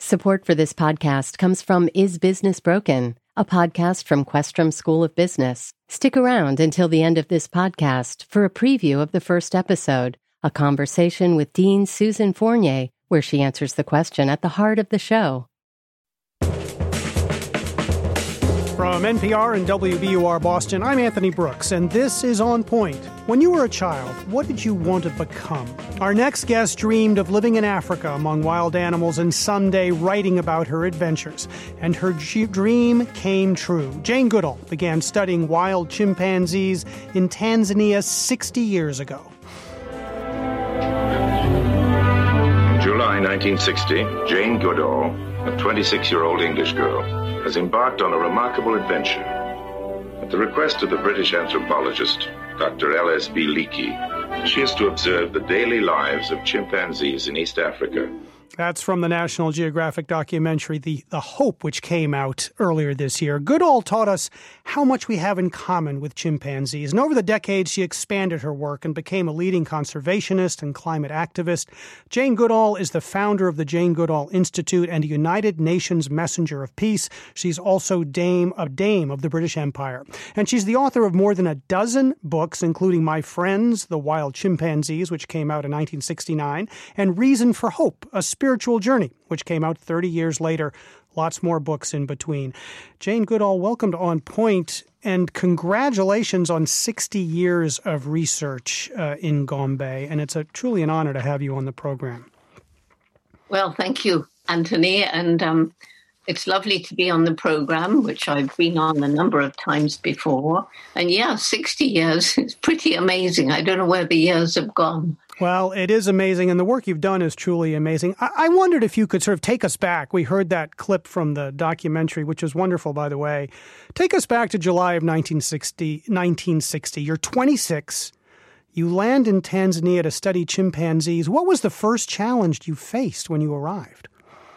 Support for this podcast comes from Is Business Broken, a podcast from Questrom School of Business. Stick around until the end of this podcast for a preview of the first episode, a conversation with Dean Susan Fournier, where she answers the question at the heart of the show. From NPR and WBUR Boston, I'm Anthony Brooks, and this is On Point. When you were a child, what did you want to become? Our next guest dreamed of living in Africa among wild animals and someday writing about her adventures. And her dream came true. Jane Goodall began studying wild chimpanzees in Tanzania 60 years ago. In July 1960, Jane Goodall, a 26-year-old English girl, has embarked on a remarkable adventure. At the request of the British anthropologist, Dr. L.S.B. Leakey, she is to observe the daily lives of chimpanzees in East Africa. That's from the National Geographic documentary, The Hope, which came out earlier this year. Goodall taught us how much we have in common with chimpanzees. And over the decades, she expanded her work and became a leading conservationist and climate activist. Jane Goodall is the founder of the Jane Goodall Institute and a United Nations Messenger of Peace. She's also Dame of the British Empire. And she's the author of more than a dozen books, including My Friends, The Wild Chimpanzees, which came out in 1969, and Reason for Hope, A Spiritual Journey, which came out 30 years later. Lots more books in between. Jane Goodall, welcome to On Point, and congratulations on 60 years of research in Gombe. And it's truly an honor to have you on the program. Well, thank you, Anthony. And it's lovely to be on the program, which I've been on a number of times before. And 60 years is pretty amazing. I don't know where the years have gone. Well, it is amazing, and the work you've done is truly amazing. I wondered if you could sort of take us back. We heard that clip from the documentary, which was wonderful, by the way. Take us back to July of 1960. You're 26. You land in Tanzania to study chimpanzees. What was the first challenge you faced when you arrived?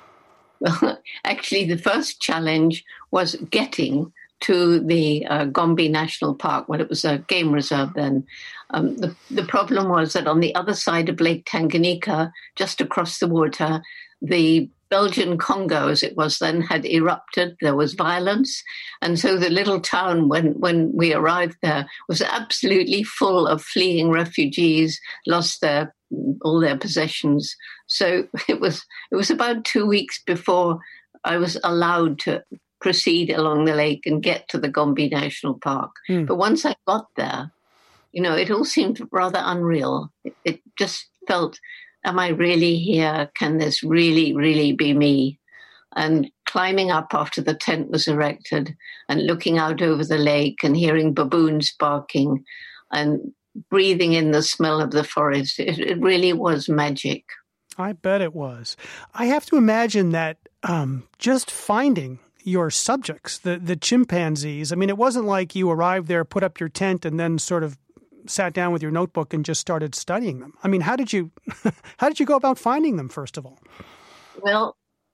Well, actually, the first challenge was getting to the Gombe National Park. Well, it was a game reserve then. The problem was that on the other side of Lake Tanganyika, just across the water, the Belgian Congo, as it was then, had erupted. There was violence. And so the little town, when we arrived there, was absolutely full of fleeing refugees, lost all their possessions. So it was about 2 weeks before I was allowed to proceed along the lake and get to the Gombe National Park. But once I got there, it all seemed rather unreal. It just felt, am I really here? Can this really, really be me? And climbing up after the tent was erected and looking out over the lake and hearing baboons barking and breathing in the smell of the forest, it really was magic. I bet it was. I have to imagine that just finding your subjects, the chimpanzees, I mean, it wasn't like you arrived there, put up your tent, and then sort of sat down with your notebook and just started studying them. I mean, how did you go about finding them, first of all? Well,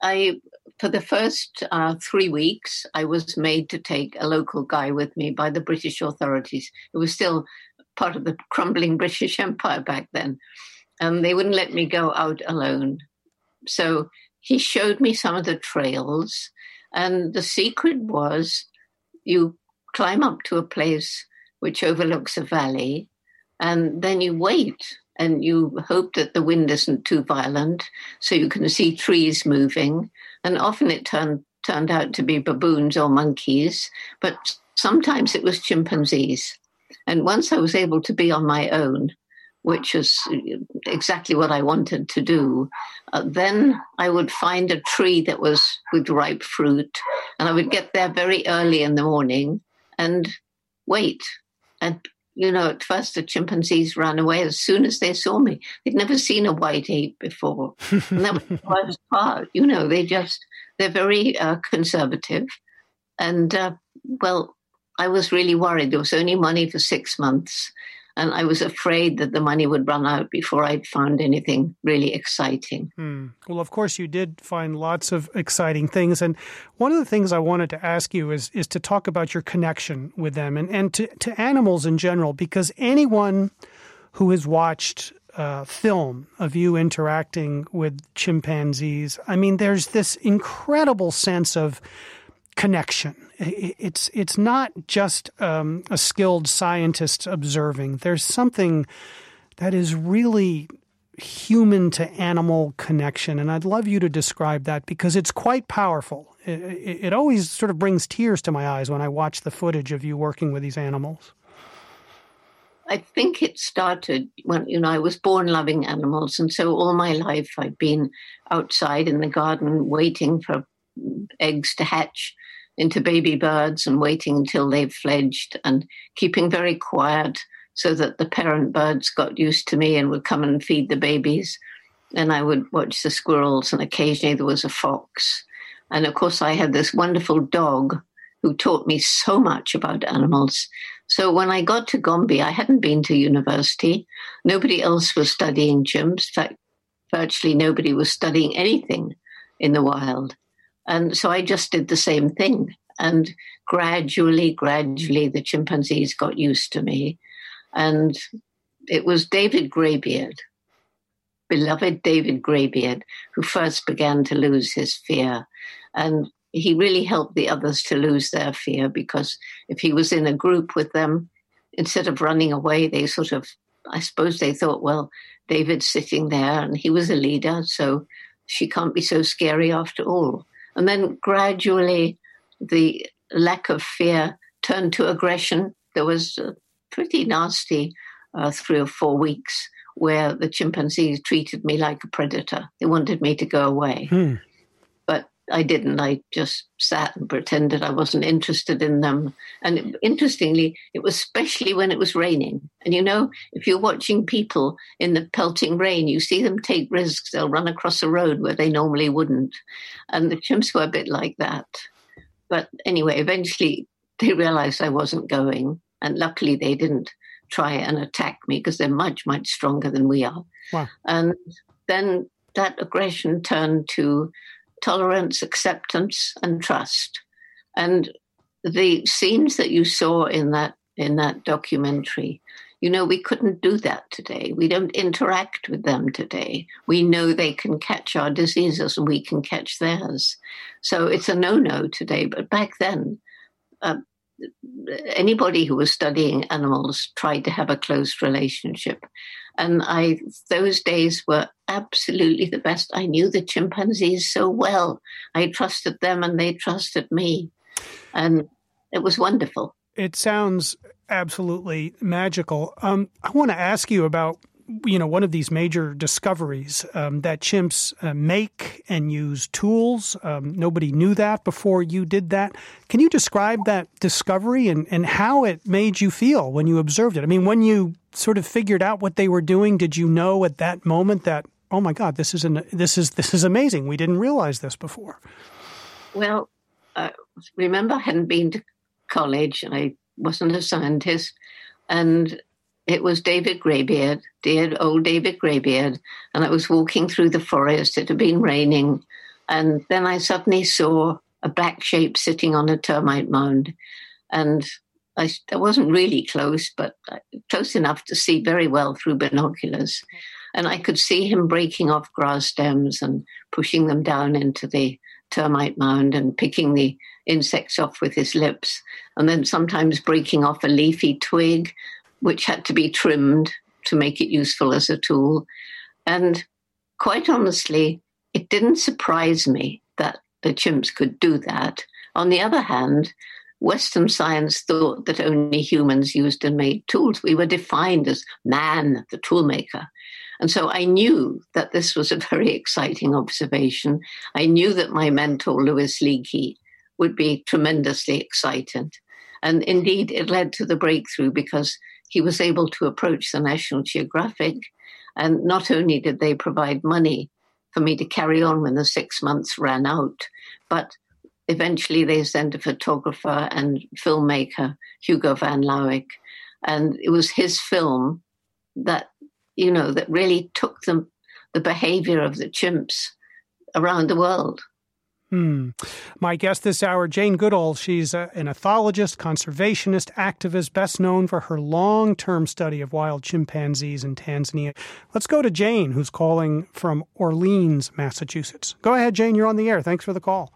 for the first 3 weeks, I was made to take a local guy with me by the British authorities. It was still part of the crumbling British Empire back then. And they wouldn't let me go out alone. So he showed me some of the trails. And the secret was you climb up to a place which overlooks a valley, and then you wait and you hope that the wind isn't too violent so you can see trees moving. And often it turned out to be baboons or monkeys, but sometimes it was chimpanzees. And once I was able to be on my own, which was exactly what I wanted to do, then I would find a tree that was with ripe fruit, and I would get there very early in the morning and wait. And, at first the chimpanzees ran away as soon as they saw me. They'd never seen a white ape before. And that was the worst part. They're very conservative. And, I was really worried. There was only money for 6 months. And I was afraid that the money would run out before I'd found anything really exciting. Well, of course, you did find lots of exciting things. And one of the things I wanted to ask you is to talk about your connection with them and to animals in general, because anyone who has watched film of you interacting with chimpanzees, I mean, there's this incredible sense of connection. It's not just a skilled scientist observing. There's something that is really human to animal connection, and I'd love you to describe that because it's quite powerful. It always sort of brings tears to my eyes when I watch the footage of you working with these animals. I think it started when, I was born loving animals. And so all my life I've been outside in the garden waiting for eggs to hatch into baby birds and waiting until they've fledged and keeping very quiet so that the parent birds got used to me and would come and feed the babies. And I would watch the squirrels, and occasionally there was a fox. And of course I had this wonderful dog who taught me so much about animals. So when I got to Gombe, I hadn't been to university. Nobody else was studying chimps. In fact, virtually nobody was studying anything in the wild. And so I just did the same thing. And gradually, the chimpanzees got used to me. And it was David Greybeard, beloved David Greybeard, who first began to lose his fear. And he really helped the others to lose their fear, because if he was in a group with them, instead of running away, they sort of, I suppose they thought, well, David's sitting there and he was a leader, so she can't be so scary after all. And then gradually the lack of fear turned to aggression. There was a pretty nasty 3 or 4 weeks where the chimpanzees treated me like a predator. They wanted me to go away. But I didn't. I just sat and pretended I wasn't interested in them. And interestingly, it was especially when it was raining. And if you're watching people in the pelting rain, you see them take risks. They'll run across a road where they normally wouldn't. And the chimps were a bit like that. But anyway, eventually they realized I wasn't going. And luckily they didn't try and attack me because they're much, much stronger than we are. Wow. And then that aggression turned to tolerance, acceptance, and trust. And the scenes that you saw in that documentary, we couldn't do that today. We don't interact with them today. We know they can catch our diseases and we can catch theirs. So it's a no-no today. But back then, anybody who was studying animals tried to have a close relationship. And those days were absolutely the best. I knew the chimpanzees so well. I trusted them and they trusted me. And it was wonderful. It sounds absolutely magical. I want to ask you about, one of these major discoveries that chimps make and use tools. Nobody knew that before you did that. Can you describe that discovery and how it made you feel when you observed it? I mean, when you sort of figured out what they were doing, did you know at that moment that, oh my God, this is amazing. We didn't realize this before. Well, remember, I hadn't been to college and I wasn't a scientist, and it was David Greybeard, dear old David Greybeard, and I was walking through the forest. It had been raining, and then I suddenly saw a black shape sitting on a termite mound, and I wasn't really close, but close enough to see very well through binoculars, and I could see him breaking off grass stems and pushing them down into the termite mound and picking the insects off with his lips, and then sometimes breaking off a leafy twig which had to be trimmed to make it useful as a tool. And quite honestly, it didn't surprise me that the chimps could do that. On the other hand, Western science thought that only humans used and made tools. We were defined as man, the toolmaker. And so I knew that this was a very exciting observation. I knew that my mentor, Louis Leakey, would be tremendously excited. And indeed, it led to the breakthrough because he was able to approach the National Geographic. And not only did they provide money for me to carry on when the 6 months ran out, but eventually they sent a photographer and filmmaker, Hugo van Lawick. And it was his film that, that really took the behavior of the chimps around the world. My guest this hour, Jane Goodall. She's an ethologist, conservationist, activist, best known for her long-term study of wild chimpanzees in Tanzania. Let's go to Jane, who's calling from Orleans, Massachusetts. Go ahead, Jane. You're on the air. Thanks for the call.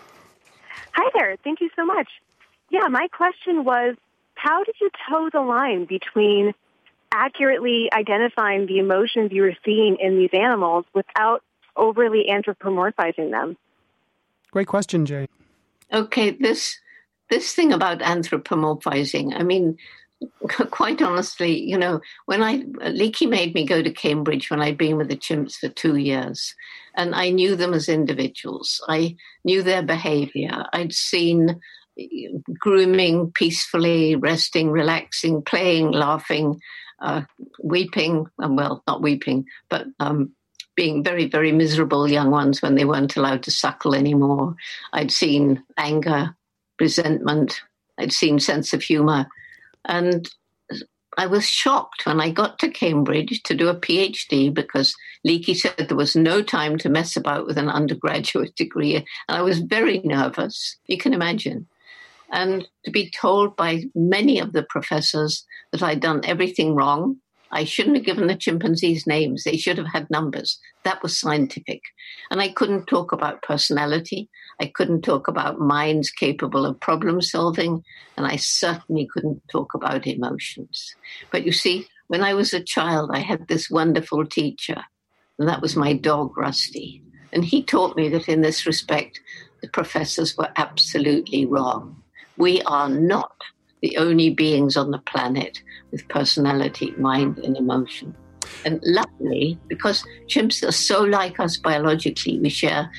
Hi there. Thank you so much. Yeah, my question was, how did you toe the line between accurately identifying the emotions you were seeing in these animals without overly anthropomorphizing them? Great question, Jane. Okay, this thing about anthropomorphizing, I mean, quite honestly, when Leakey made me go to Cambridge when I'd been with the chimps for 2 years, and I knew them as individuals. I knew their behavior. I'd seen grooming peacefully, resting, relaxing, playing, laughing, weeping, well, not weeping, but being very, very miserable young ones when they weren't allowed to suckle anymore. I'd seen anger, resentment. I'd seen sense of humor. And I was shocked when I got to Cambridge to do a PhD because Leakey said there was no time to mess about with an undergraduate degree. And I was very nervous, you can imagine. And to be told by many of the professors that I'd done everything wrong. I shouldn't have given the chimpanzees names. They should have had numbers. That was scientific. And I couldn't talk about personality. I couldn't talk about minds capable of problem solving. And I certainly couldn't talk about emotions. But you see, when I was a child, I had this wonderful teacher. And that was my dog, Rusty. And he taught me that in this respect, the professors were absolutely wrong. We are not the only beings on the planet with personality, mind, and emotion. And luckily, because chimps are so like us biologically, we share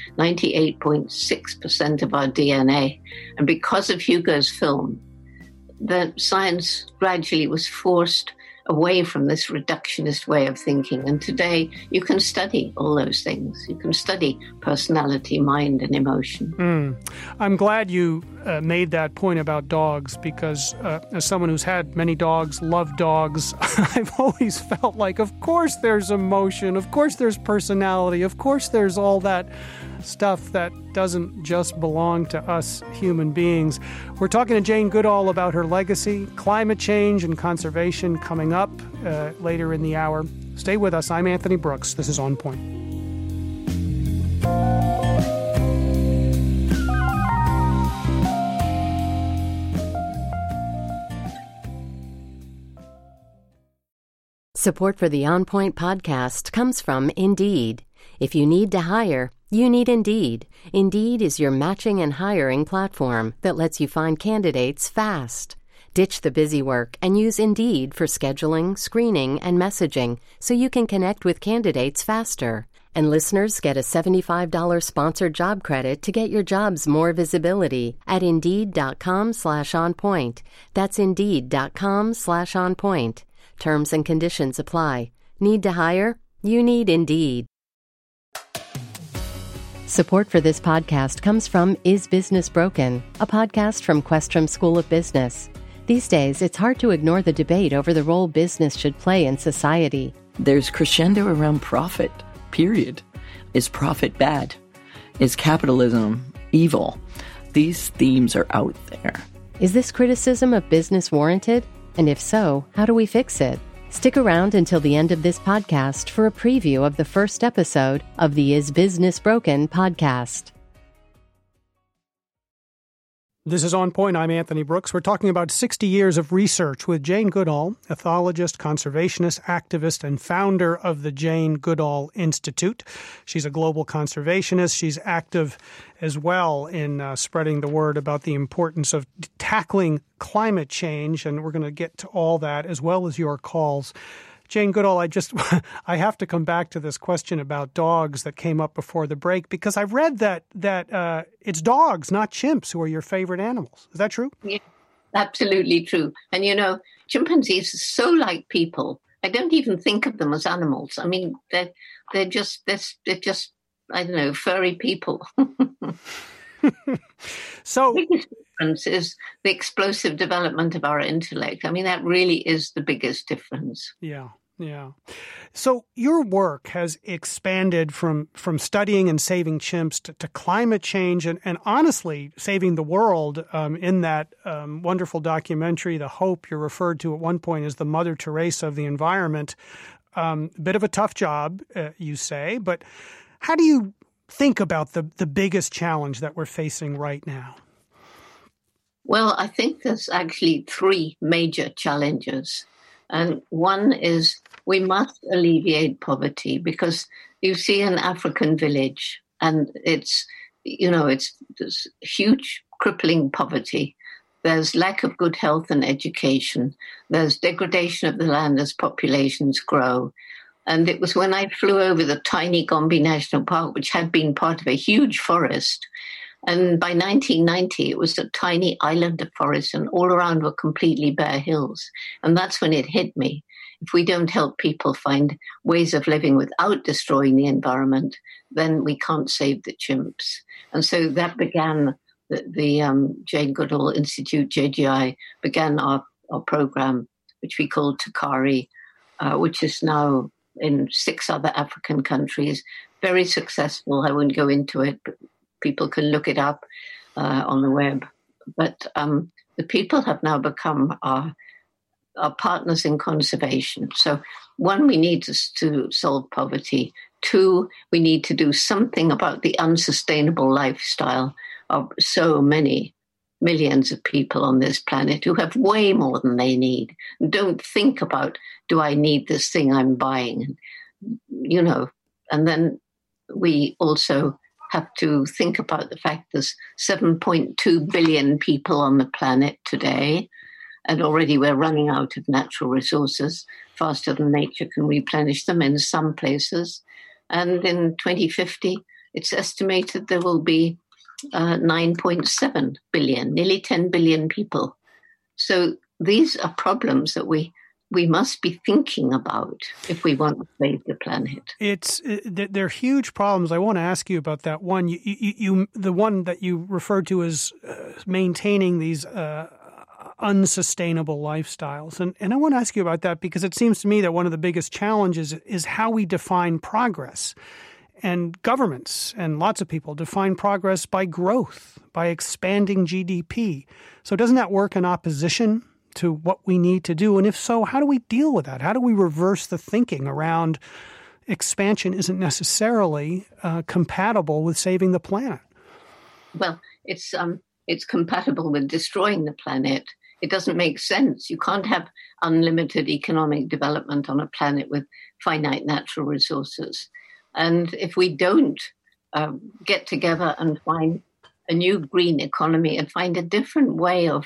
98.6% of our DNA. And because of Hugo's film, the science gradually was forced away from this reductionist way of thinking. And today, you can study all those things. You can study personality, mind, and emotion. I'm glad you made that point about dogs because as someone who's had many dogs, loved dogs, I've always felt like, of course there's emotion, of course there's personality, of course there's all that stuff that doesn't just belong to us human beings. We're talking to Jane Goodall about her legacy, climate change, and conservation coming up later in the hour. Stay with us. I'm Anthony Brooks. This is On Point. Support for the On Point podcast comes from Indeed. If you need to hire, you need Indeed. Indeed is your matching and hiring platform that lets you find candidates fast. Ditch the busy work and use Indeed for scheduling, screening, and messaging so you can connect with candidates faster. And listeners get a $75 sponsored job credit to get your jobs more visibility at Indeed.com/onpoint. That's Indeed.com/onpoint. Terms and conditions apply. Need to hire? You need Indeed. Support for this podcast comes from Is Business Broken?, a podcast from Questrom School of Business. These days, it's hard to ignore the debate over the role business should play in society. There's crescendo around profit, period. Is profit bad? Is capitalism evil? These themes are out there. Is this criticism of business warranted? And if so, how do we fix it? Stick around until the end of this podcast for a preview of the first episode of the Is Business Broken? Podcast. This is On Point. I'm Anthony Brooks. We're talking about 60 years of research with Jane Goodall, ethologist, conservationist, activist, and founder of the Jane Goodall Institute. She's a global conservationist. She's active as well in spreading the word about the importance of tackling climate change, and we're going to get to all that as well as your calls. Jane Goodall, I have to come back to this question about dogs that came up before the break because I've read that it's dogs, not chimps, who are your favorite animals. Is that true? Yeah, absolutely true. And chimpanzees are so like people. I don't even think of them as animals. I mean, they're just I don't know, furry people. So the biggest difference is the explosive development of our intellect. I mean, that really is the biggest difference. Yeah. Yeah. So your work has expanded from studying and saving chimps to climate change and honestly saving the world in that wonderful documentary, The Hope. You're referred to at one point as the Mother Teresa of the environment. A bit of a tough job, you say, but how do you think about the biggest challenge that we're facing right now? Well, I think there's actually three major challenges. And one is we must alleviate poverty, because you see an African village and it's there's huge crippling poverty. There's lack of good health and education. There's degradation of the land as populations grow. And it was when I flew over the tiny Gombe National Park, which had been part of a huge forest. And by 1990, it was a tiny island of forest, and all around were completely bare hills. And that's when it hit me. If we don't help people find ways of living without destroying the environment, then we can't save the chimps. And so that began the Jane Goodall Institute, JGI, began our program, which we called Takari, which is now in 6 other African countries. Very successful. I won't go into it, but people can look it up on the web. But the people have now become our partners in conservation. So 1, we need to solve poverty. 2, we need to do something about the unsustainable lifestyle of so many millions of people on this planet who have way more than they need. Don't think about, do I need this thing I'm buying? And then we also have to think about the fact there's 7.2 billion people on the planet today, and already we're running out of natural resources faster than nature can replenish them in some places. And in 2050, it's estimated there will be 9.7 billion, nearly 10 billion people. So these are problems that we must be thinking about if we want to save the planet. They're huge problems. I want to ask you about that one. The one that you referred to as maintaining these unsustainable lifestyles. And I want to ask you about that because it seems to me that one of the biggest challenges is how we define progress. And governments and lots of people define progress by growth, by expanding GDP. So doesn't that work in opposition to what we need to do? And if so, how do we deal with that? How do we reverse the thinking around expansion isn't necessarily compatible with saving the planet? Well, it's compatible with destroying the planet. It doesn't make sense. You can't have unlimited economic development on a planet with finite natural resources. And if we don't get together and find a new green economy and find a different way of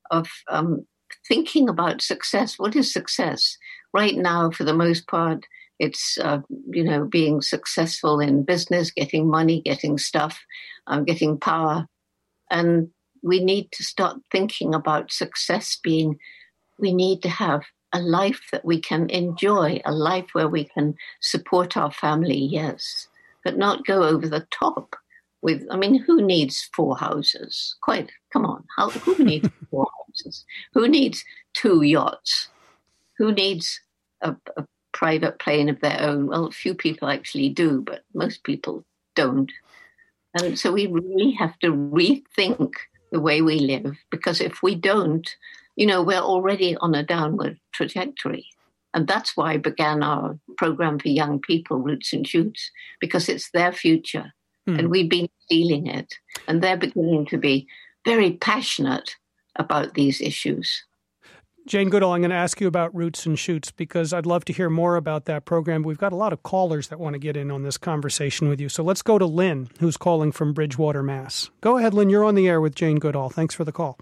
thinking about success, what is success? Right now, for the most part, it's being successful in business, getting money, getting stuff, getting power, and we need to start thinking about success being. We need to have a life that we can enjoy, a life where we can support our family, yes, but not go over the top with, who needs 4 houses? Come on, who needs 4 houses? Who needs 2 yachts? Who needs a private plane of their own? Well, a few people actually do, but most people don't. And so we really have to rethink the way we live, because if we don't, we're already on a downward trajectory. And that's why I began our program for young people, Roots and Shoots, because it's their future. And we've been stealing it. And they're beginning to be very passionate about these issues. Jane Goodall, I'm going to ask you about Roots and Shoots because I'd love to hear more about that program. We've got a lot of callers that want to get in on this conversation with you. So let's go to Lynn, who's calling from Bridgewater, Mass. Go ahead, Lynn. You're on the air with Jane Goodall. Thanks for the call.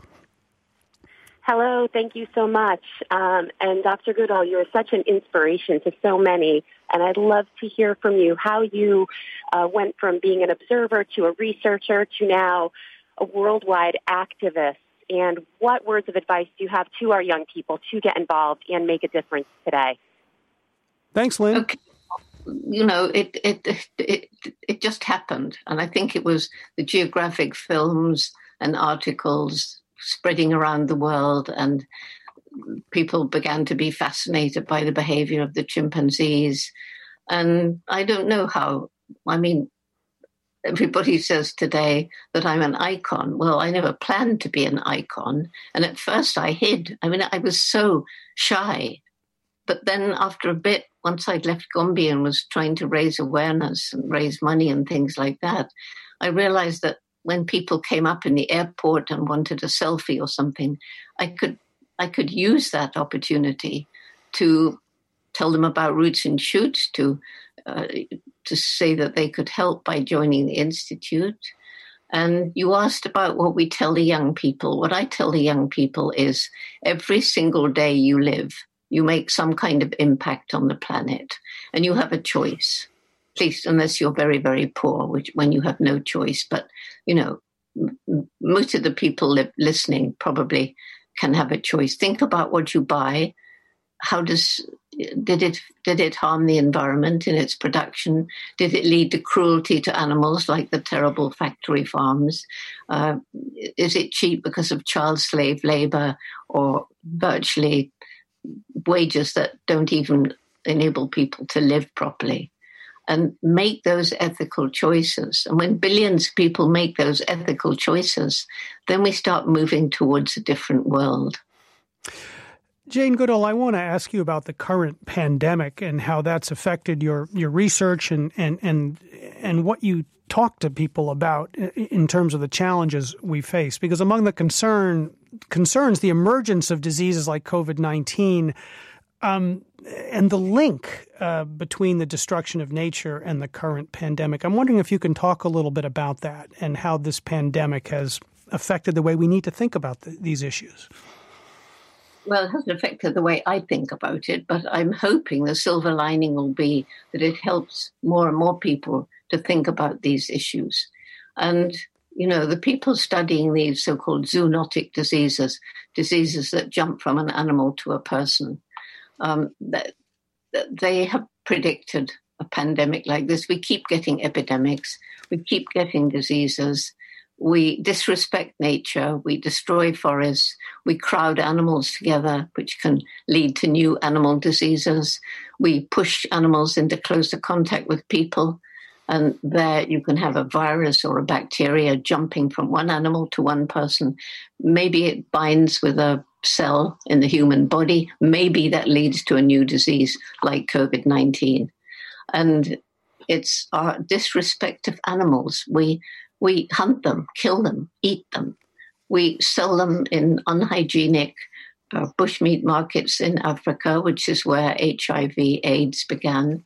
Hello, thank you so much. And Dr. Goodall, you're such an inspiration to so many, and I'd love to hear from you how you went from being an observer to a researcher to now a worldwide activist, and what words of advice do you have to our young people to get involved and make a difference today? Thanks, Lynn. Okay. It just happened, and I think it was the geographic films and articles spreading around the world, and people began to be fascinated by the behavior of the chimpanzees. And I don't know how, everybody says today that I'm an icon. Well, I never planned to be an icon. And at first I hid. I was so shy. But then after a bit, once I'd left Gombe and was trying to raise awareness and raise money and things like that, I realized that when people came up in the airport and wanted a selfie or something, I could use that opportunity to tell them about Roots and Shoots, to say that they could help by joining the Institute. And you asked about what we tell the young people. What I tell the young people is every single day you live, you make some kind of impact on the planet, and you have a choice, at least unless you're very, very poor, when you have no choice. But, most of the people listening probably can have a choice. Think about what you buy. Did it harm the environment in its production? Did it lead to cruelty to animals like the terrible factory farms? Is it cheap because of child slave labor or virtually wages that don't even enable people to live properly? And make those ethical choices. And when billions of people make those ethical choices, then we start moving towards a different world. Jane Goodall, I want to ask you about the current pandemic and how that's affected your research and what you talk to people about in terms of the challenges we face. Because among the concerns, the emergence of diseases like COVID-19 and the link between the destruction of nature and the current pandemic. I'm wondering if you can talk a little bit about that and how this pandemic has affected the way we need to think about these issues. Well, it hasn't affected the way I think about it, but I'm hoping the silver lining will be that it helps more and more people to think about these issues. And, the people studying these so-called zoonotic diseases that jump from an animal to a person, that they have predicted a pandemic like this. We keep getting epidemics. We keep getting diseases. We disrespect nature. We destroy forests. We crowd animals together, which can lead to new animal diseases. We push animals into closer contact with people. And there you can have a virus or a bacteria jumping from one animal to one person. Maybe it binds with a cell in the human body. Maybe that leads to a new disease like COVID-19. And it's our disrespect of animals. We hunt them, kill them, eat them. We sell them in unhygienic bushmeat markets in Africa, which is where HIV/AIDS began.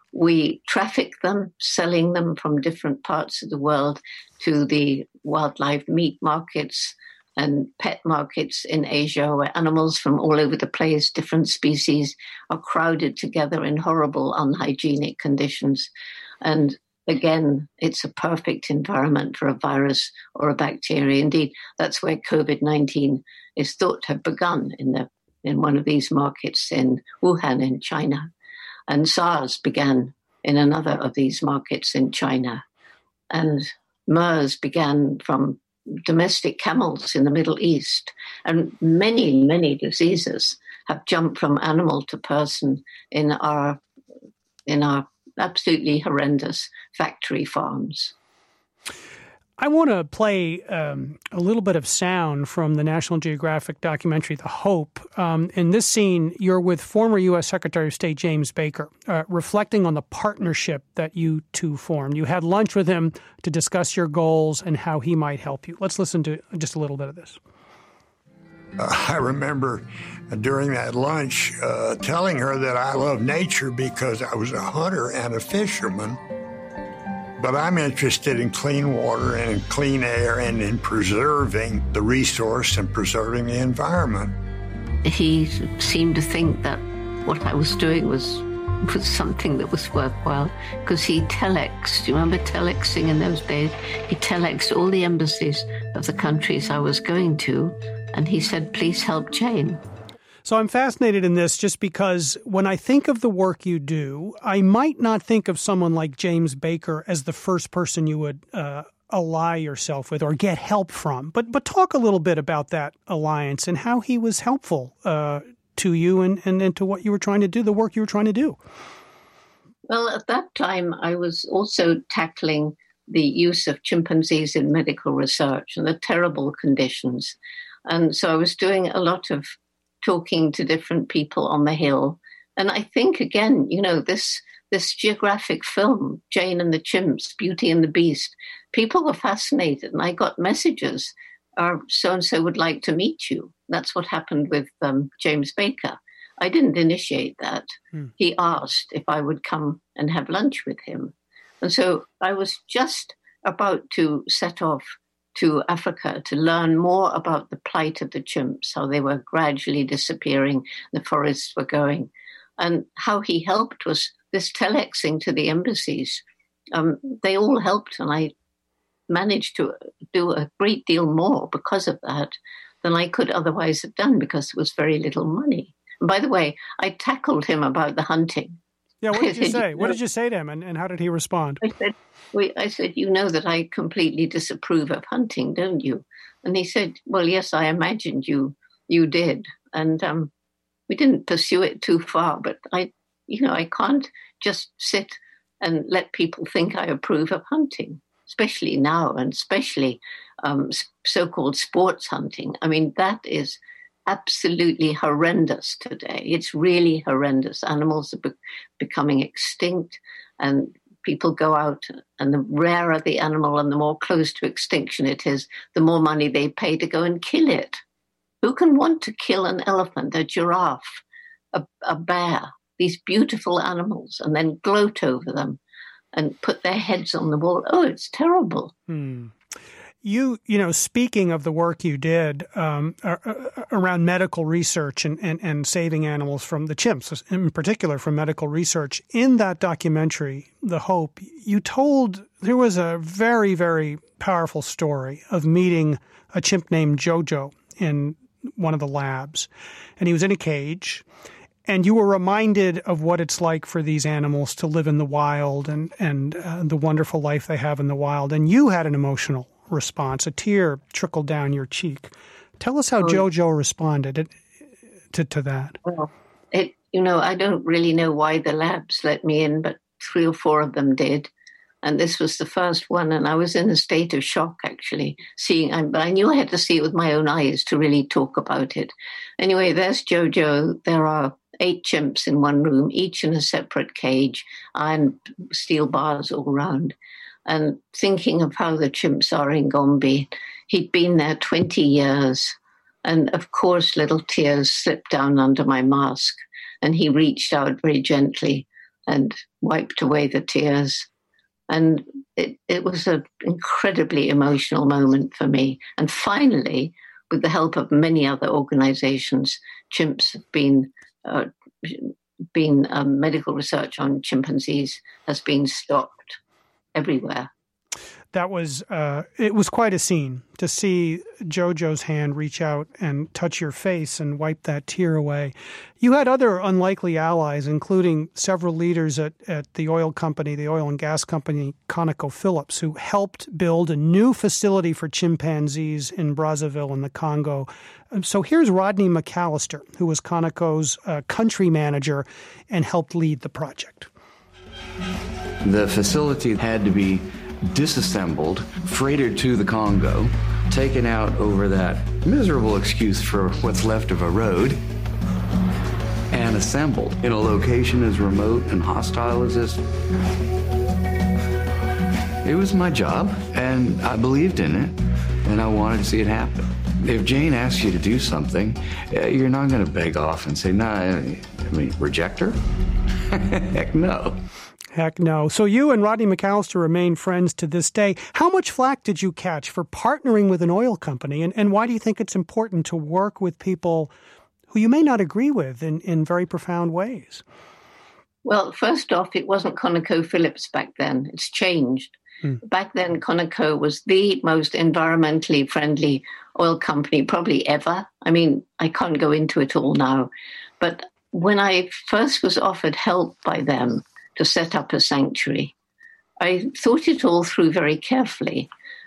We traffic them, selling them from different parts of the world to the wildlife meat markets and pet markets in Asia, where animals from all over the place, different species, are crowded together in horrible, unhygienic conditions. And again, it's a perfect environment for a virus or a bacteria. Indeed, that's where COVID-19 is thought to have begun, in one of these markets in Wuhan in China. And SARS began in another of these markets in China. And MERS began from domestic camels in the Middle East. And many, many diseases have jumped from animal to person in our absolutely horrendous factory farms. I want to play a little bit of sound from the National Geographic documentary, The Hope. In this scene, you're with former U.S. Secretary of State James Baker, reflecting on the partnership that you two formed. You had lunch with him to discuss your goals and how he might help you. Let's listen to just a little bit of this. I remember during that lunch telling her that I love nature because I was a hunter and a fisherman. But I'm interested in clean water and in clean air and in preserving the resource and preserving the environment. He seemed to think that what I was doing was something that was worthwhile, because he telexed. Do you remember telexing in those days? He telexed all the embassies of the countries I was going to, and he said, please help Jane. So I'm fascinated in this just because when I think of the work you do, I might not think of someone like James Baker as the first person you would ally yourself with or get help from. But talk a little bit about that alliance and how he was helpful to you and to what you were trying to do, the work you were trying to do. Well, at that time, I was also tackling the use of chimpanzees in medical research and the terrible conditions. And so I was doing a lot of talking to different people on the Hill. And I think, again, this geographic film, Jane and the Chimps, Beauty and the Beast, people were fascinated. And I got messages, so-and-so would like to meet you. That's what happened with James Baker. I didn't initiate that. He asked if I would come and have lunch with him. And so I was just about to set off to Africa to learn more about the plight of the chimps, how they were gradually disappearing, the forests were going. And how he helped was this telexing to the embassies. They all helped, and I managed to do a great deal more because of that than I could otherwise have done, because there was very little money. And by the way, I tackled him about the hunting. Yeah, what did you say? What did you say to him, and how did he respond? I said, you know that I completely disapprove of hunting, don't you? And he said, well, yes, I imagined you did. And we didn't pursue it too far, but I can't just sit and let people think I approve of hunting, especially now, and especially so-called sports hunting. I mean, that is absolutely horrendous today. It's really horrendous. Animals are becoming extinct, and people go out, and the rarer the animal and the more close to extinction it is, the more money they pay to go and kill it. Who can want to kill an elephant, a giraffe, a bear, these beautiful animals, and then gloat over them and put their heads on the wall? Oh, it's terrible. You speaking of the work you did around medical research and saving animals from the chimps, in particular from medical research, in that documentary, The Hope, you told there was a very, very powerful story of meeting a chimp named Jojo in one of the labs. And he was in a cage. And you were reminded of what it's like for these animals to live in the wild and the wonderful life they have in the wild. And you had an emotional response. A tear trickled down your cheek. Tell us how Jojo responded to that. Well, I don't really know why the labs let me in, but 3 or 4 of them did. And this was the first one. And I was in a state of shock, actually, but I knew I had to see it with my own eyes to really talk about it. Anyway, there's Jojo. There are 8 chimps in one room, each in a separate cage, iron steel bars all around. And thinking of how the chimps are in Gombe, he'd been there 20 years. And of course, little tears slipped down under my mask. And he reached out very gently and wiped away the tears. And it was an incredibly emotional moment for me. And finally, with the help of many other organizations, chimps have been medical research on chimpanzees has been stopped everywhere. That was it was quite a scene to see Jojo's hand reach out and touch your face and wipe that tear away. You had other unlikely allies, including several leaders at the oil and gas company ConocoPhillips, who helped build a new facility for chimpanzees in Brazzaville in the Congo. So here's Rodney McAllister, who was Conoco's country manager and helped lead the project. The facility had to be disassembled, freighted to the Congo, taken out over that miserable excuse for what's left of a road, and assembled in a location as remote and hostile as this. It was my job, and I believed in it, and I wanted to see it happen. If Jane asks you to do something, you're not going to beg off and say, reject her? Heck no. Heck no. So you and Rodney McAllister remain friends to this day. How much flack did you catch for partnering with an oil company? And why do you think it's important to work with people who you may not agree with in very profound ways? Well, first off, it wasn't ConocoPhillips back then. It's changed. Back then, Conoco was the most environmentally friendly oil company probably ever. I mean, I can't go into it all now. But when I first was offered help by them to set up a sanctuary, I thought it all through very carefully.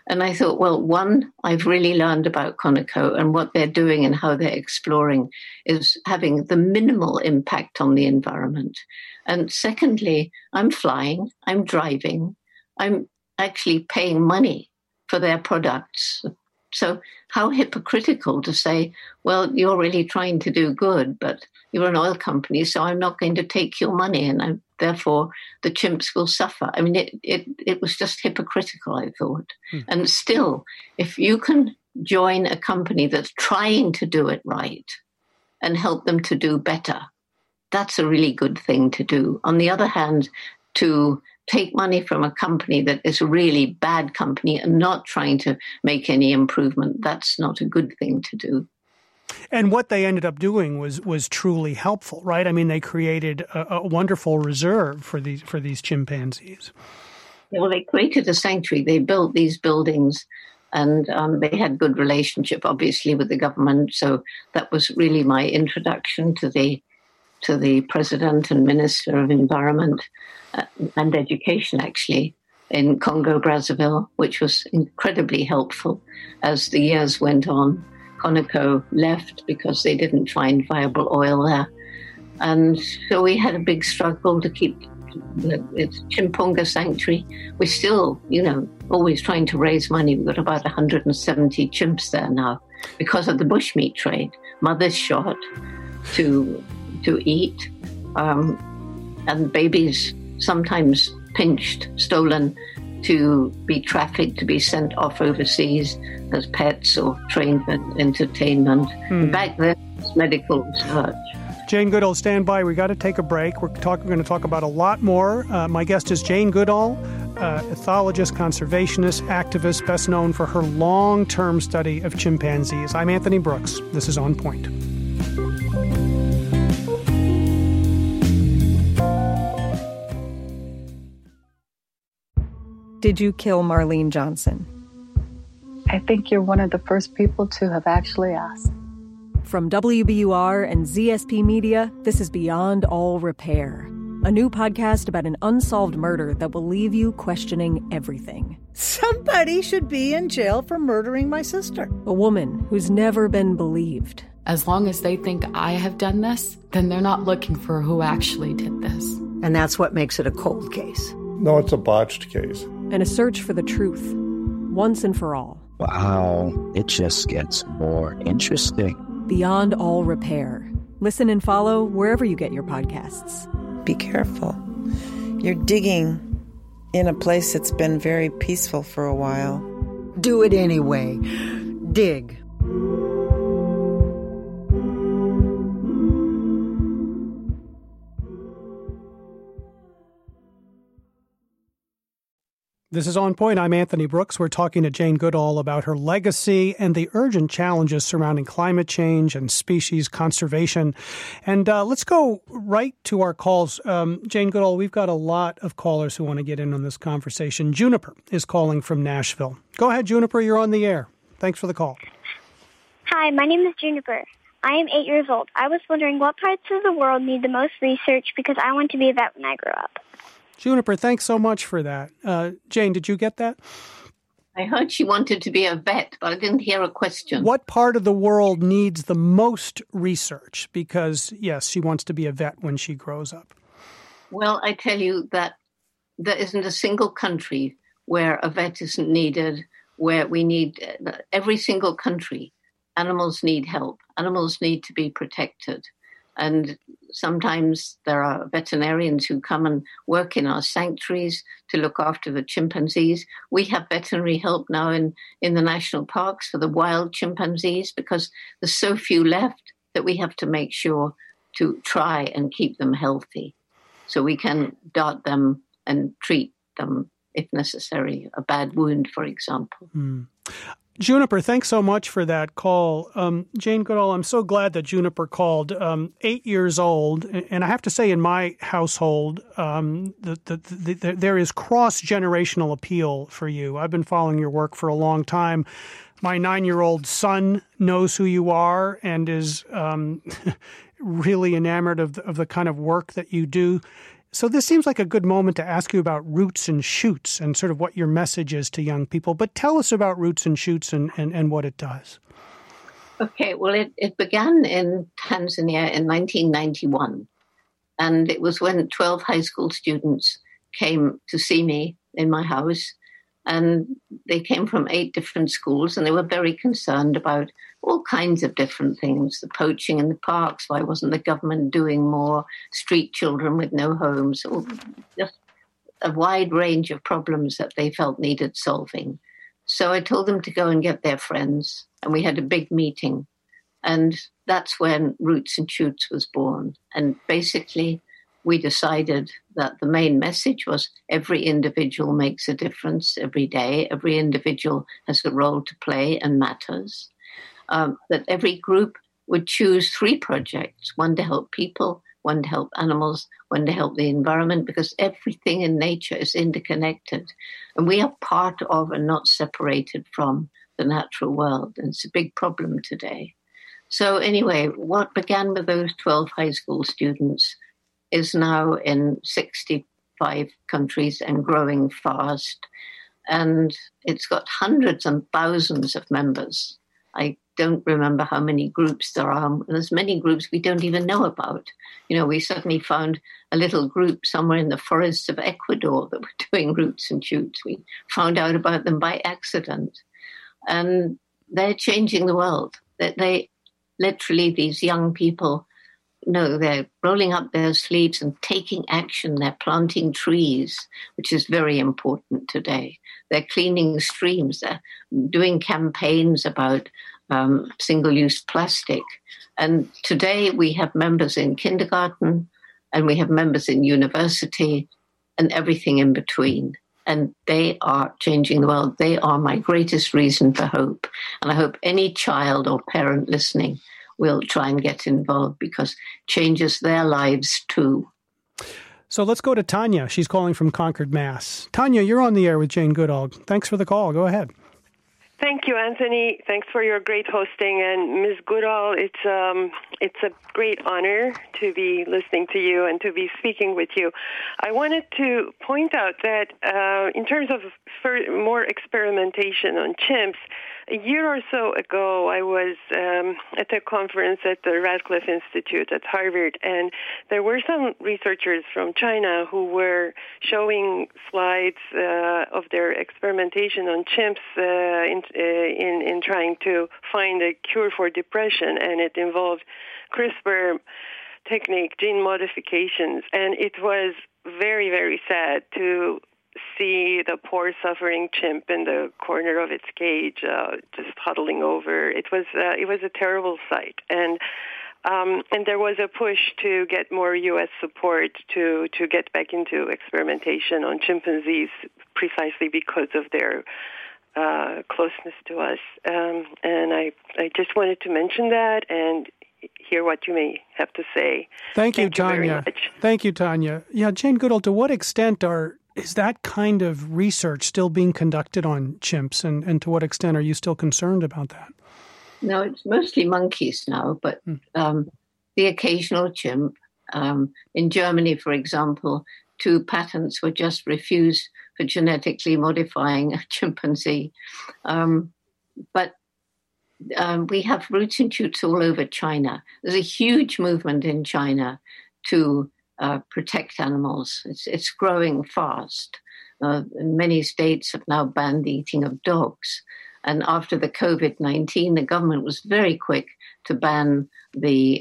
And I thought, well, one, I've really learned about Conoco, and what they're doing and how they're exploring is having the minimal impact on the environment. And secondly, I'm flying, I'm driving, I'm actually paying money for their products. So how hypocritical to say, well, you're really trying to do good, but you're an oil company, so I'm not going to take your money, and therefore the chimps will suffer. I mean, it was just hypocritical, I thought. And still, if you can join a company that's trying to do it right and help them to do better, that's a really good thing to do. On the other hand, to take money from a company that is a really bad company and not trying to make any improvement, that's not a good thing to do. And what they ended up doing was truly helpful, right? I mean, they created a wonderful reserve for these chimpanzees. Well, they created a sanctuary. They built these buildings, and they had good relationship, obviously, with the government. So that was really my introduction to the President and Minister of Environment and Education, actually, in Congo, Brazzaville, which was incredibly helpful as the years went on. Conoco left because they didn't find viable oil there. And so we had a big struggle to keep it's Chimpunga Sanctuary. We're still, always trying to raise money. We've got about 170 chimps there now because of the bushmeat trade. Mothers shot to eat, and babies sometimes pinched, stolen, to be trafficked, to be sent off overseas as pets or trained for entertainment. Back then, it was medical research. Jane Goodall, stand by. We got to take a break. We're going to talk about a lot more. My guest is Jane Goodall, ethologist, conservationist, activist, best known for her long-term study of chimpanzees. I'm Anthony Brooks. This is On Point. Did you kill Marlene Johnson? I think you're one of the first people to have actually asked. From WBUR and ZSP Media, this is Beyond All Repair, a new podcast about an unsolved murder that will leave you questioning everything. Somebody should be in jail for murdering my sister. A woman who's never been believed. As long as they think I have done this, then they're not looking for who actually did this. And that's what makes it a cold case. No, it's a botched case. And a search for the truth, once and for all. Wow, it just gets more interesting. Beyond All Repair. Listen and follow wherever you get your podcasts. Be careful. You're digging in a place that's been very peaceful for a while. Do it anyway. Dig. This is On Point. I'm Anthony Brooks. We're talking to Jane Goodall about her legacy and the urgent challenges surrounding climate change and species conservation. And let's go right to our calls. Jane Goodall, we've got a lot of callers who want to get in on this conversation. Juniper is calling from Nashville. Go ahead, Juniper. You're on the air. Thanks for the call. Hi, my name is Juniper. I am 8 years old. I was wondering what parts of the world need the most research because I want to be a vet when I grow up. Juniper, thanks so much for that. Jane, did you get that? I heard she wanted to be a vet, but I didn't hear a question. What part of the world needs the most research? Because, yes, she wants to be a vet when she grows up. Well, I tell you that there isn't a single country where a vet isn't needed, where we need every single country. Animals need help. Animals need to be protected. And sometimes there are veterinarians who come and work in our sanctuaries to look after the chimpanzees. We have veterinary help now in the national parks for the wild chimpanzees because there's so few left that we have to make sure to try and keep them healthy so we can dart them and treat them if necessary, a bad wound, for example. Juniper, thanks so much for that call. Jane Goodall, I'm so glad that Juniper called. 8 years old, and I have to say in my household, there is cross-generational appeal for you. I've been following your work for a long time. My 9-year-old son knows who you are and is really enamored of the kind of work that you do. So this seems like a good moment to ask you about Roots and Shoots and sort of what your message is to young people. But tell us about Roots and Shoots and what it does. Okay, well, it began in Tanzania in 1991. And it was when 12 high school students came to see me in my house. And they came from 8 different schools, and they were very concerned about all kinds of different things. The poaching in the parks, why wasn't the government doing more? Street children with no homes, just a wide range of problems that they felt needed solving. So I told them to go and get their friends, and we had a big meeting. And that's when Roots and Shoots was born. And basically, we decided that the main message was every individual makes a difference every day. Every individual has a role to play and matters. That every group would choose 3 projects, one to help people, one to help animals, one to help the environment, because everything in nature is interconnected. And we are part of and not separated from the natural world. And it's a big problem today. So anyway, what began with those 12 high school students is now in 65 countries and growing fast. And it's got hundreds and thousands of members. I don't remember how many groups there are. There's many groups we don't even know about. You know, we suddenly found a little group somewhere in the forests of Ecuador that were doing Roots and Shoots. We found out about them by accident. And they're changing the world. They literally, these young people, they're rolling up their sleeves and taking action. They're planting trees, which is very important today. They're cleaning streams. They're doing campaigns about single-use plastic. And today we have members in kindergarten and we have members in university and everything in between. And they are changing the world. They are my greatest reason for hope. And I hope any child or parent listening will try and get involved because it changes their lives too. So let's go to Tanya. She's calling from Concord, Mass. Tanya, you're on the air with Jane Goodall. Thanks for the call. Go ahead. Thank you, Anthony. Thanks for your great hosting. And Ms. Goodall, it's a great honor to be listening to you and to be speaking with you. I wanted to point out that in terms of more experimentation on chimps, a year or so ago, I was at a conference at the Radcliffe Institute at Harvard, and there were some researchers from China who were showing slides of their experimentation on chimps in trying to find a cure for depression, and it involved CRISPR technique, gene modifications, and it was very, very sad to see the poor suffering chimp in the corner of its cage, just huddling over. It was a terrible sight, and there was a push to get more U.S. support to get back into experimentation on chimpanzees, precisely because of their closeness to us. And I just wanted to mention that and hear what you may have to say. Thank you, Tanya. Thank you, Tanya. Yeah, Jane Goodall, to what extent is that kind of research still being conducted on chimps, and to what extent are you still concerned about that? No, it's mostly monkeys now, but the occasional chimp. In Germany, for example, 2 patents were just refused for genetically modifying a chimpanzee. But we have Roots and Shoots all over China. There's a huge movement in China to protect animals. It's growing fast. Many states have now banned the eating of dogs. And after the COVID-19, the government was very quick to ban the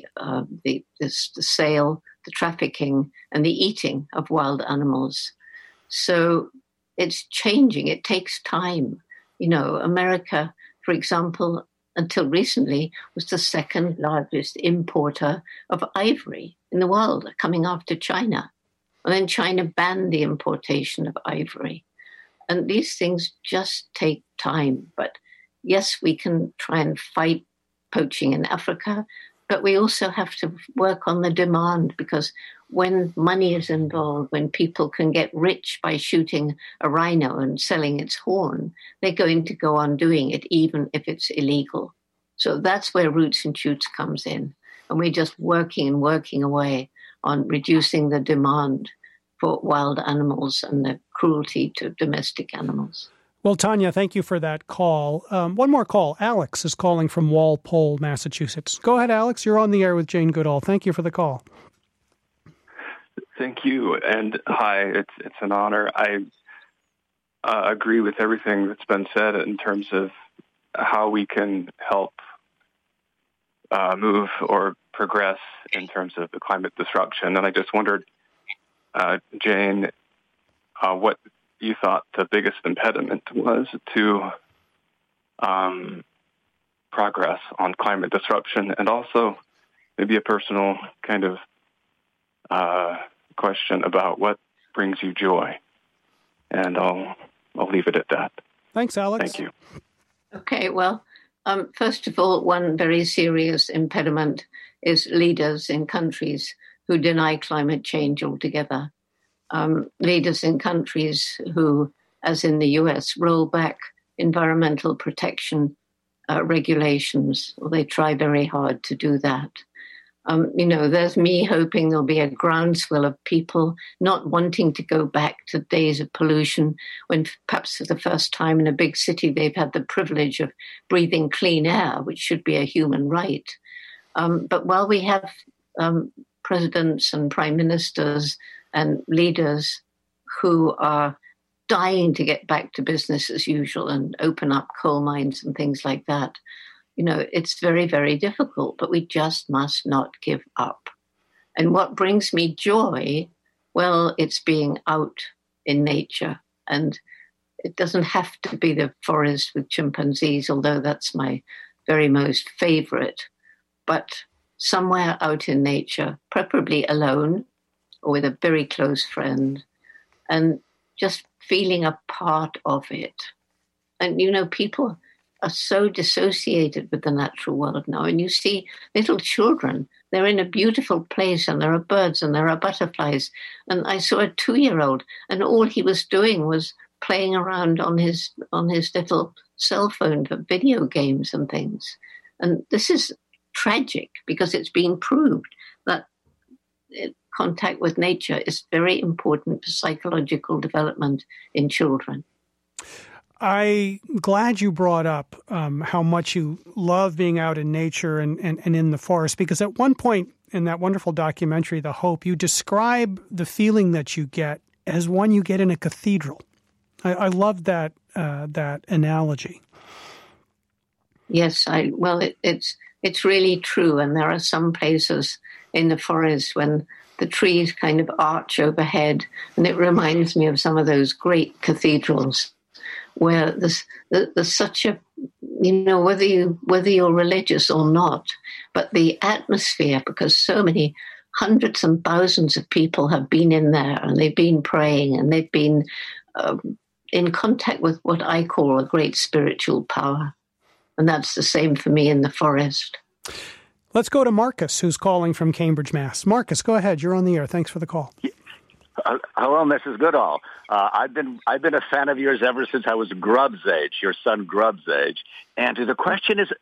sale, the trafficking, and the eating of wild animals. So it's changing. It takes time. You know, America, for example, until recently, was the second largest importer of ivory in the world, coming after China. And then China banned the importation of ivory. And these things just take time. But yes, we can try and fight poaching in Africa, but we also have to work on the demand, because when money is involved, when people can get rich by shooting a rhino and selling its horn, they're going to go on doing it, even if it's illegal. So that's where Roots and Shoots comes in. And we're just working away on reducing the demand for wild animals and the cruelty to domestic animals. Well, Tanya, thank you for that call. One more call. Alex is calling from Walpole, Massachusetts. Go ahead, Alex. You're on the air with Jane Goodall. Thank you for the call. Thank you. And hi, it's an honor. I agree with everything that's been said in terms of how we can help move or progress in terms of the climate disruption. And I just wondered, Jane, what you thought the biggest impediment was to progress on climate disruption, and also maybe a personal kind of question about what brings you joy. And I'll leave it at that. Thanks, Alex. Thank you. Okay, well, first of all, one very serious impediment is leaders in countries who deny climate change altogether. Leaders in countries who, as in the US, roll back environmental protection regulations, or they try very hard to do that. There's me hoping there'll be a groundswell of people not wanting to go back to days of pollution when perhaps for the first time in a big city they've had the privilege of breathing clean air, which should be a human right. But while we have presidents and prime ministers and leaders who are dying to get back to business as usual and open up coal mines and things like that, it's very, very difficult, but we just must not give up. And what brings me joy, well, it's being out in nature. And it doesn't have to be the forest with chimpanzees, although that's my very most favorite. But somewhere out in nature, preferably alone or with a very close friend, and just feeling a part of it. And, people are so dissociated with the natural world now. And you see little children, they're in a beautiful place and there are birds and there are butterflies. And I saw a 2-year-old and all he was doing was playing around on his little cell phone for video games and things. And this is tragic because it's been proved that contact with nature is very important for psychological development in children. I'm glad you brought up how much you love being out in nature and in the forest, because at one point in that wonderful documentary, The Hope, you describe the feeling that you get as one you get in a cathedral. I love that analogy. Yes, it's really true. And there are some places in the forest when the trees kind of arch overhead, and it reminds me of some of those great cathedrals where there's such a, whether you're religious or not, but the atmosphere, because so many hundreds and thousands of people have been in there and they've been praying and they've been in contact with what I call a great spiritual power. And that's the same for me in the forest. Let's go to Marcus, who's calling from Cambridge, Mass. Marcus, go ahead. You're on the air. Thanks for the call. Hello, Mrs. Goodall. I've been a fan of yours ever since I was Grubb's age, your son Grubb's age. And the question is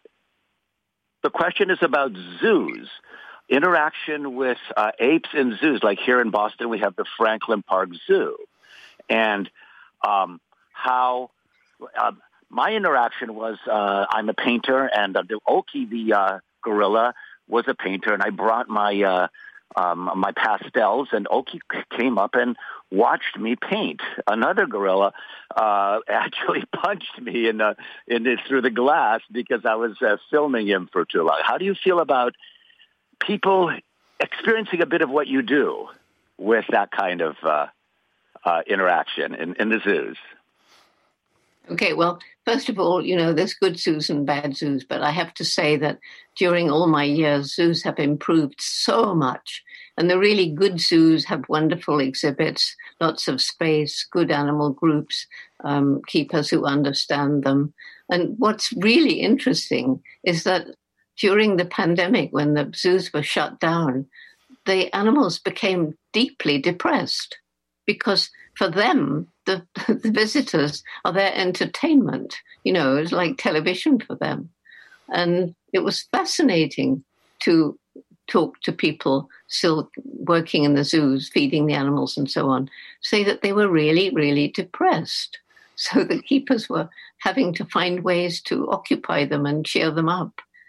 about zoos, interaction with apes in zoos. Like here in Boston, we have the Franklin Park Zoo, and how my interaction was. I'm a painter, and Oki, the gorilla, was a painter, and I brought my my pastels, and Oki came up and watched me paint. Another gorilla actually punched me through the glass because I was filming him for too long. How do you feel about people experiencing a bit of what you do with that kind of interaction in the zoos? Okay, well, first of all, there's good zoos and bad zoos, but I have to say that during all my years, zoos have improved so much. And the really good zoos have wonderful exhibits, lots of space, good animal groups, keepers who understand them. And what's really interesting is that during the pandemic, when the zoos were shut down, the animals became deeply depressed because for them, the visitors are their entertainment. It's like television for them. And it was fascinating to talk to people still working in the zoos, feeding the animals and so on, say that they were really, really depressed. So the keepers were having to find ways to occupy them and cheer them up.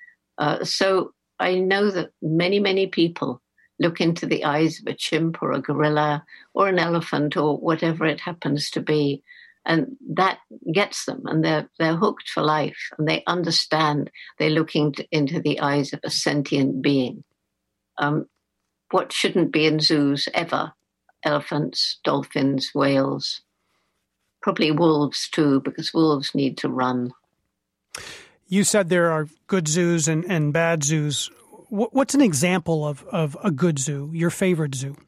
So I know that many, many people look into the eyes of a chimp or a gorilla or an elephant or whatever it happens to be, and that gets them, and they're hooked for life, and they understand they're looking into the eyes of a sentient being. What shouldn't be in zoos ever? Elephants, dolphins, whales, probably wolves too, because wolves need to run. You said there are good zoos and bad zoos. What's an example of a good zoo, your favorite zoo?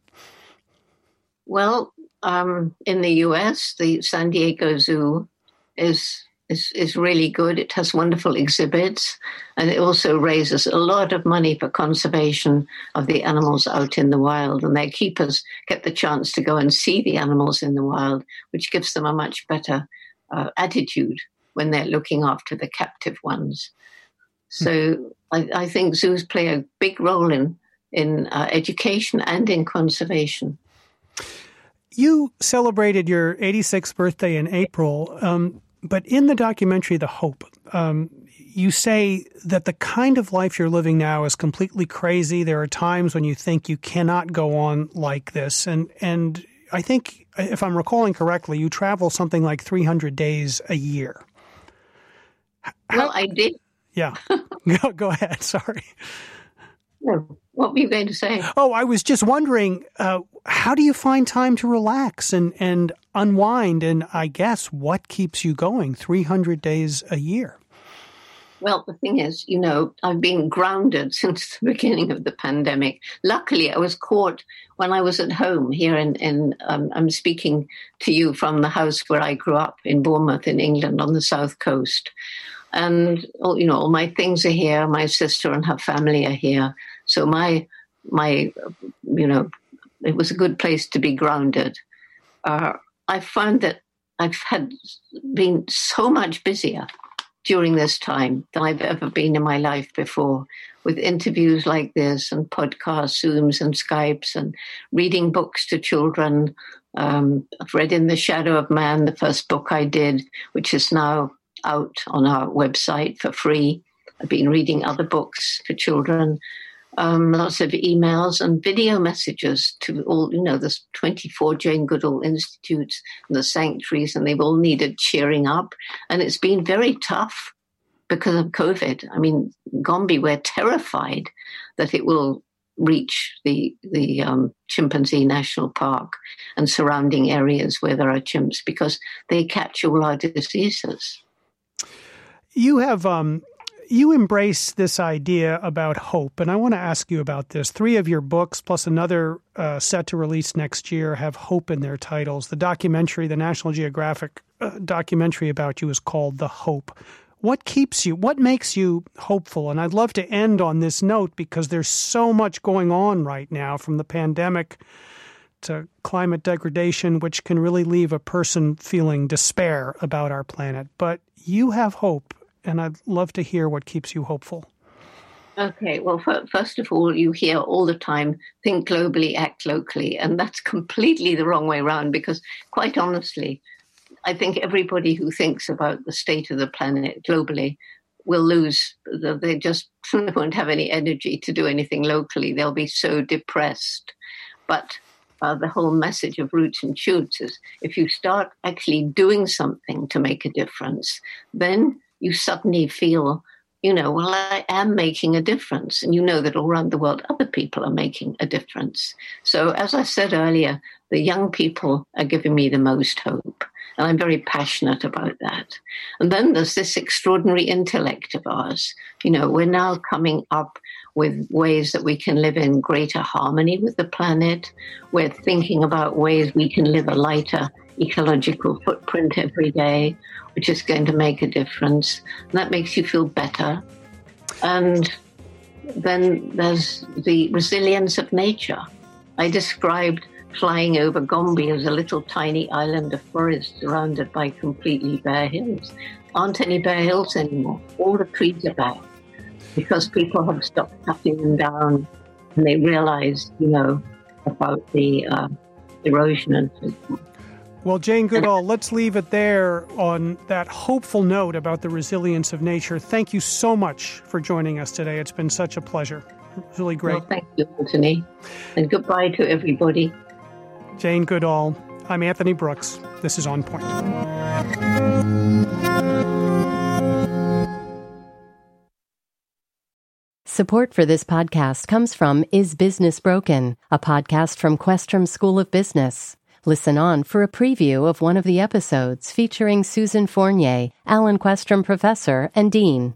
Well, in the U.S., the San Diego Zoo is really good. It has wonderful exhibits, and it also raises a lot of money for conservation of the animals out in the wild. And their keepers get the chance to go and see the animals in the wild, which gives them a much better attitude when they're looking after the captive ones. So I think zoos play a big role in education and in conservation. You celebrated your 86th birthday in April, but in the documentary, The Hope, you say that the kind of life you're living now is completely crazy. There are times when you think you cannot go on like this. And I think, if I'm recalling correctly, you travel something like 300 days a year. Well, I did. Yeah. Go ahead. Sorry. No. What were you going to say? Oh, I was just wondering, how do you find time to relax and unwind? And I guess what keeps you going 300 days a year? Well, the thing is, I've been grounded since the beginning of the pandemic. Luckily, I was caught when I was at home here I'm speaking to you from the house where I grew up in Bournemouth in England on the south coast. And, all my things are here. My sister and her family are here. So it was a good place to be grounded. I found that I've been so much busier during this time than I've ever been in my life before, with interviews like this and podcasts, Zooms and Skypes, and reading books to children. I've read In the Shadow of Man, the first book I did, which is now out on our website for free. I've been reading other books for children, lots of emails and video messages to all, there's 24 Jane Goodall Institutes and the sanctuaries, and they've all needed cheering up. And it's been very tough because of COVID. I mean, Gombe, we're terrified that it will reach the Chimpanzee National Park and surrounding areas where there are chimps, because they catch all our diseases. You have you embrace this idea about hope, and I want to ask you about this. 3 of your books, plus another set to release next year, have hope in their titles. The documentary, the National Geographic documentary about you, is called The Hope. What makes you hopeful? And I'd love to end on this note, because there's so much going on right now, from the pandemic to climate degradation, which can really leave a person feeling despair about our planet. But you have hope, and I'd love to hear what keeps you hopeful. Okay, well, first of all, you hear all the time, think globally, act locally. And that's completely the wrong way around, because quite honestly, I think everybody who thinks about the state of the planet globally will lose. They just won't have any energy to do anything locally. They'll be so depressed. But the whole message of Roots and Shoots is, if you start actually doing something to make a difference, then you suddenly feel, well, I am making a difference. And you know that all around the world, other people are making a difference. So as I said earlier, the young people are giving me the most hope. And I'm very passionate about that. And then there's this extraordinary intellect of ours. We're now coming up with ways that we can live in greater harmony with the planet. We're thinking about ways we can live a lighter ecological footprint every day, which is going to make a difference. And that makes you feel better. And then there's the resilience of nature. I described flying over Gombe as a little tiny island of forest surrounded by completely bare hills. Aren't any bare hills anymore. All the trees are bare because people have stopped cutting them down and they realized, about the erosion and so forth. Well, Jane Goodall, let's leave it there on that hopeful note about the resilience of nature. Thank you so much for joining us today. It's been such a pleasure. It's really great. Well, thank you, Anthony. And goodbye to everybody. Jane Goodall. I'm Anthony Brooks. This is On Point. Support for this podcast comes from Is Business Broken, a podcast from Questrom School of Business. Listen on for a preview of one of the episodes featuring Susan Fournier, Alan Questrom Professor and Dean.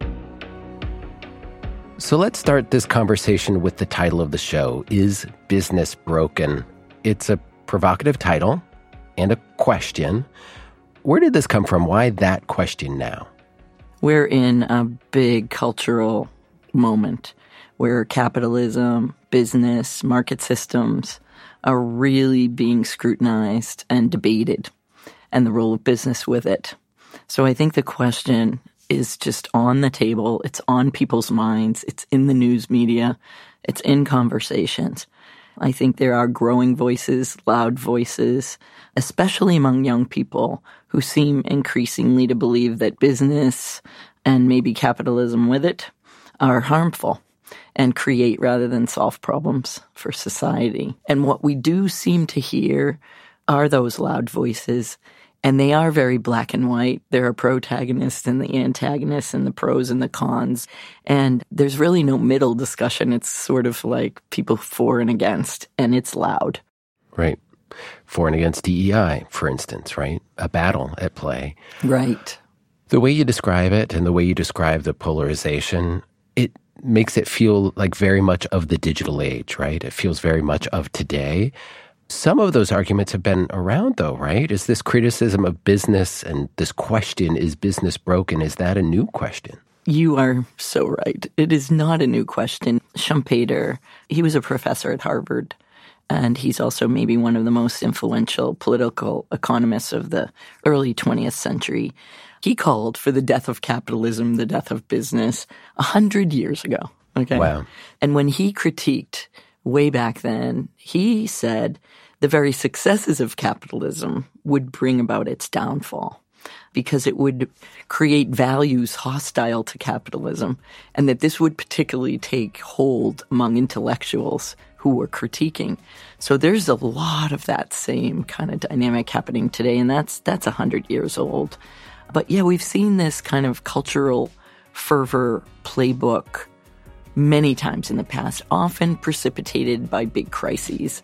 So let's start this conversation with the title of the show, Is Business Broken? It's a provocative title and a question. Where did this come from? Why that question now? We're in a big cultural moment where capitalism, business, market systems are really being scrutinized and debated, and the role of business with it. So I think the question is just on the table. It's on people's minds. It's in the news media. It's in conversations. I think there are growing voices, loud voices, especially among young people who seem increasingly to believe that business and maybe capitalism with it are harmful and create rather than solve problems for society. And what we do seem to hear are those loud voices, and they are very black and white. There are protagonists and the antagonists and the pros and the cons. And there's really no middle discussion. It's sort of like people for and against, and it's loud. Right. For and against DEI, for instance, right? A battle at play. Right. The way you describe it and the way you describe the polarization, it makes it feel like very much of the digital age, right? It feels very much of today. Some of those arguments have been around, though, right? Is this criticism of business and this question, is business broken, is that a new question? You are so right. It is not a new question. Schumpeter, he was a professor at Harvard, and he's also maybe one of the most influential political economists of the early 20th century. He called for the death of capitalism, the death of business, 100 years ago. Okay. Wow. And when he critiqued way back then, he said the very successes of capitalism would bring about its downfall because it would create values hostile to capitalism, and that this would particularly take hold among intellectuals who were critiquing. So there's a lot of that same kind of dynamic happening today, and that's 100 years old. But yeah, we've seen this kind of cultural fervor playbook many times in the past, often precipitated by big crises.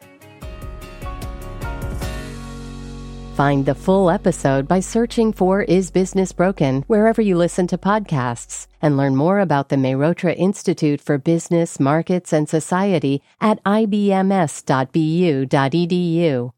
Find the full episode by searching for Is Business Broken wherever you listen to podcasts, and learn more about the Mehrotra Institute for Business, Markets, and Society at ibms.bu.edu.